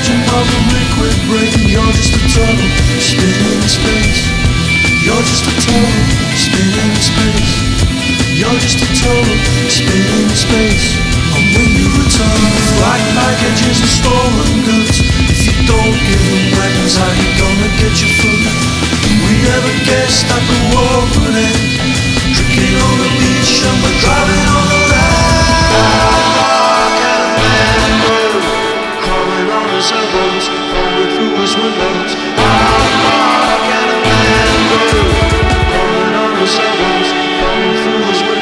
of a liquid brain. You're just a tunnel spinning in space. You're just a tunnel spinning in space. You're just a tunnel spinning in space. And when you return, like packages and stolen goods, if you don't give them weapons, how you gonna get your food? We never guessed that the world would end. Drinking on the beach and we're driving on the land. Can a man go crawling on his elbows, falling through his windows? How far can a man go crawling on his elbows, falling through his windows?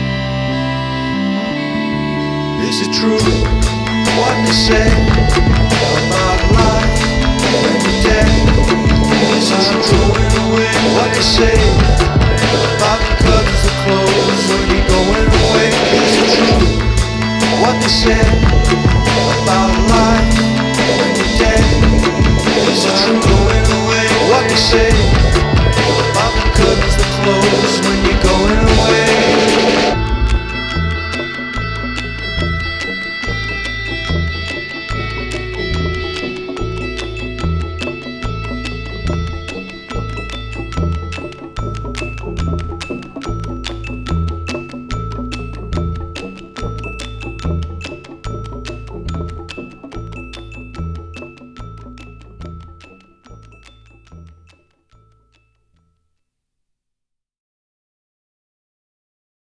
Is it true what they say?